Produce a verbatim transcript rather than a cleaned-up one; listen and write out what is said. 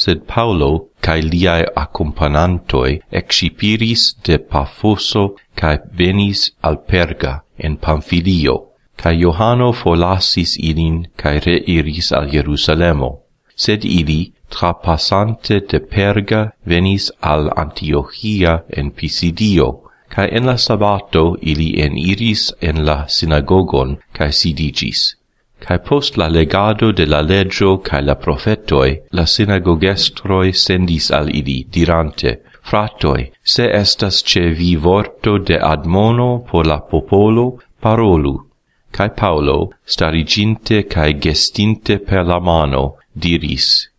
sed Paulo cae liae accompagnantoi excipiris de Pafoso cae venis al Perga en Pamphilio, cae Johano forlasis ilin cae reiris al Jerusalemo. Sed ili, trapassante de Perga, venis al Antiochia en Pisidio, cae en la sabbato ili eniris en la synagogon cae sidigis. Cae post la legado de la legio cae la profetoi, la synagogestroi sendis al ili, dirante, Fratoi, se estas ce vi vorto de admono por la popolo, parolu. Cae Paulo, stariginte cae gestinte per la mano, diris,